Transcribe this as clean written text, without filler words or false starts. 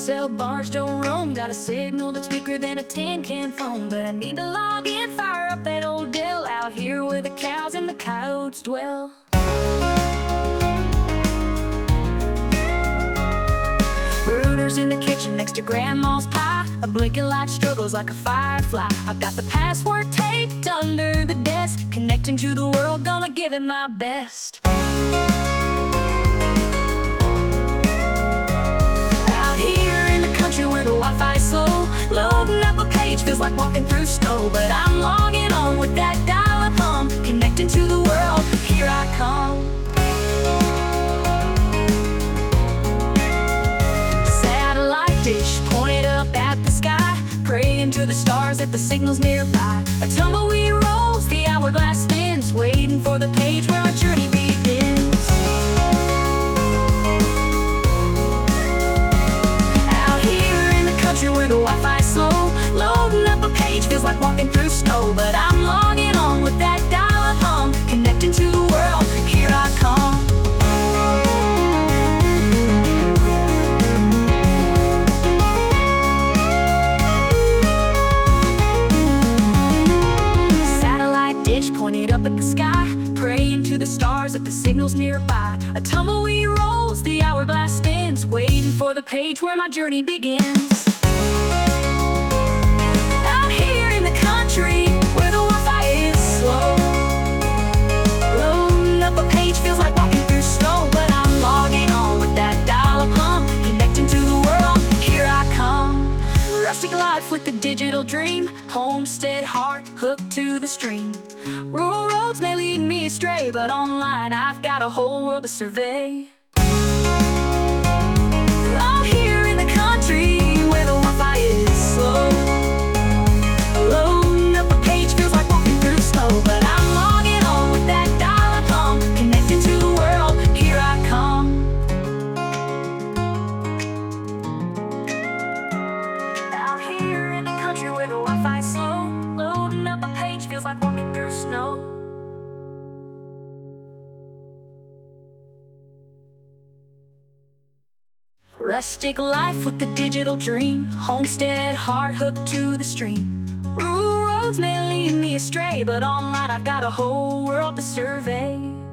cell bars don't roam. Got a signal that's bigger than a tin can phone. But I need to log in, fire up that old Dell. Out here where the cows and the coyotes dwell. Brooders in the kitchen next to grandma's pie. A blinking light struggles like a firefly. I've got the password taped under the desk. Connecting to the world, gonna give it my best. Out here in the country where the Wi-Fi's slow, loading up a page feels like walking through snow. But I'm logging on with that dial-up hum. Connecting to the world, here I come. Dish pointed up at the sky, praying to the stars that the signal's nearby. A tumbleweed rolls, the hourglass spins, waiting for the page where our journey begins. Out here in the country where the Wi-Fi's slow, loading up a page feels like walking through snow. But I'm logging on with that dial-up hum, connecting to the world, here I come. Pointed up at the sky, praying to the stars that the signal's nearby. A tumbleweed rolls, the hourglass spins, waiting for the page where my journey begins. Out here in the country where the Wi-Fi is slow, loading up a page feels like walking through snow. But I'm logging on with that dial-up hum, connecting to the world, here I come. Rustic life with the digital dream, homestead heart hooked to the stream. Rural roads may lead me astray, but online I've got a whole world to survey. I'm here in the country where the Wi-Fi is slow, loading up a page feels like walking through snow. But I'm logging on with that dial-up hum, connecting to the world, here I come. Out here in the country where the Wi-Fi is slow, loading up a page feels like walking through snow. Rustic life with the digital dream, homestead heart hooked to the stream. Rural roads may lead me astray, but online I've got a whole world to survey.